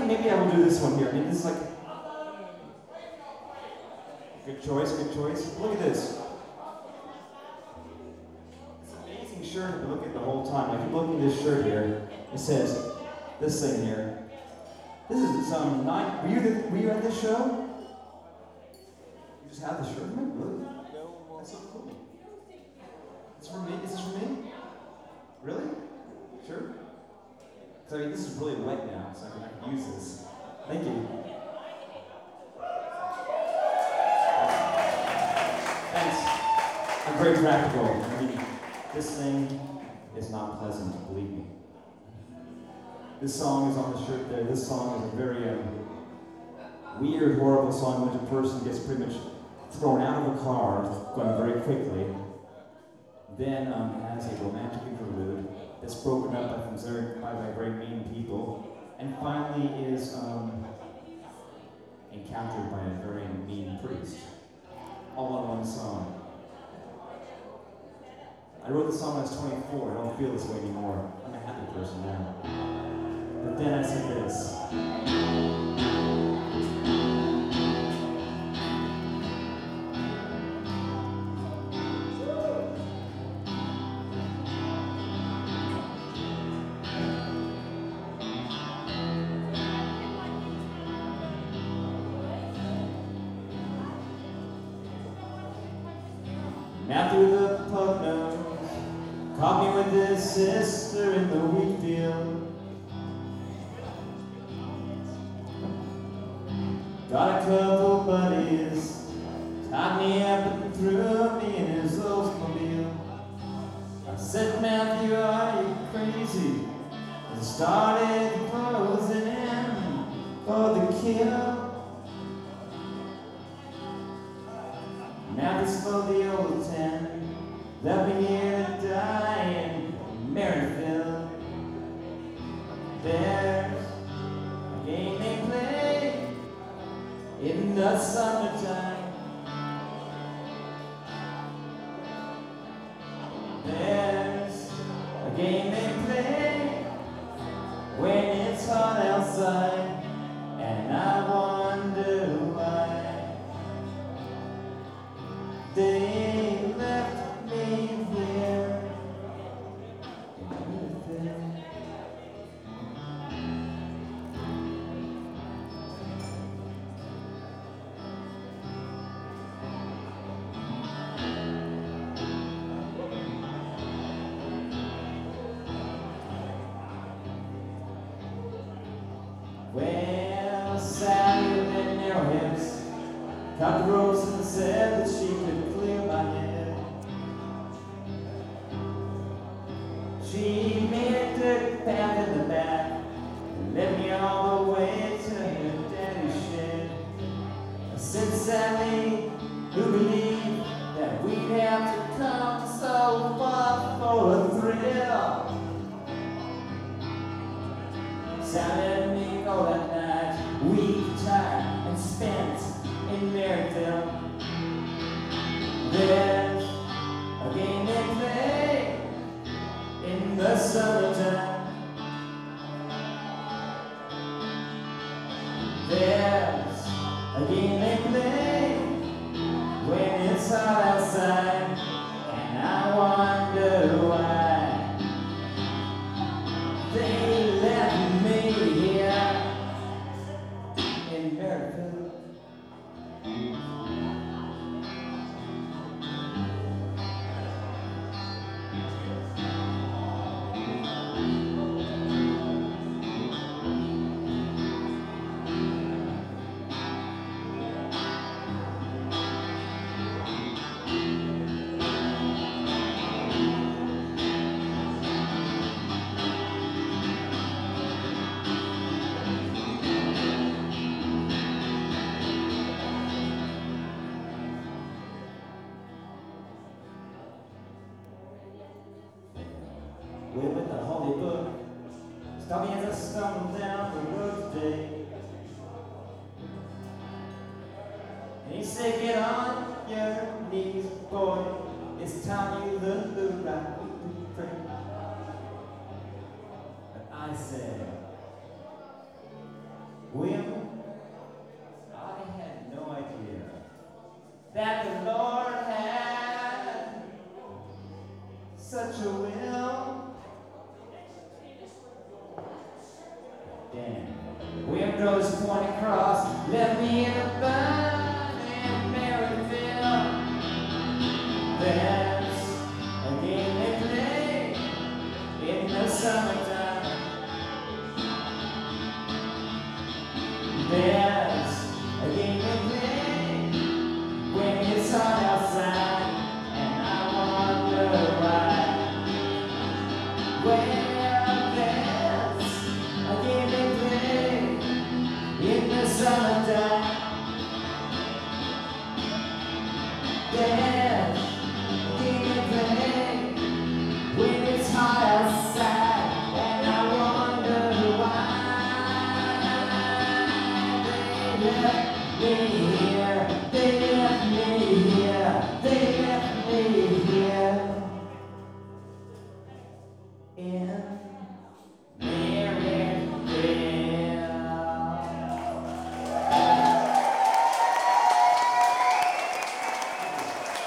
maybe I will do this one here. I mean, this is like good choice, good choice. Look at this. It's an amazing shirt I've been looking at the whole time. I keep looking at this shirt here. It says this thing here. This is some nine. Were you at this show? You just have the shirt, man. Really? That's so cool. It's for me. Is this for me? Really? Sure. Because I mean, this is really wet now, so I can use this. Thank you. Thanks. I'm very practical. I mean, this thing is not pleasant, believe me. This song is on the shirt there. This song is a very weird, horrible song in which a person gets pretty much thrown out of a car, going very quickly, then has a romantic interlude that's broken up by very mean people, and finally is encountered by a very mean priest. All in one song. I wrote the song when I was 24. I don't feel this way anymore. I'm a happy person now. But then I said this. Matthew the pug nose caught me with his sister in the wheat field. Got a couple buddies, tied me up and threw me in his Oldsmobile. I said, Matthew, are you crazy? And started closing in for the kill. Matthew slowed the old 10, left me here to die in Maryville. There's a game they play in the summertime. There's a game they play when it's hot outside, and I wonder why they left me here in Maryville. Well, Sally with her narrow hips cut the ropes and said that she could clear my head. She made a dirt path in the back and led me all the way to her daddy's shed. I said, Sally, who believed that we'd have to come so far for a thrill? Sally let me go that night, weak, tired, and spent in Maryville. There's a game they play in the summertime. There's a game they play when it's hot outside, and I wonder why they left me here in Maryville. With the holy book, stop me as I stumble down the road today. And he said, get on your knees, boy, it's time you learn the right way to pray. But I said, William, I had no idea that the Lord had such a will. Damn. William drove his pointed cross, left me in a burning Maryville. There's a game they play in the summertime. There's a game they play when it's hot outside, and I wonder why. Well, there's a game they play in the summertime.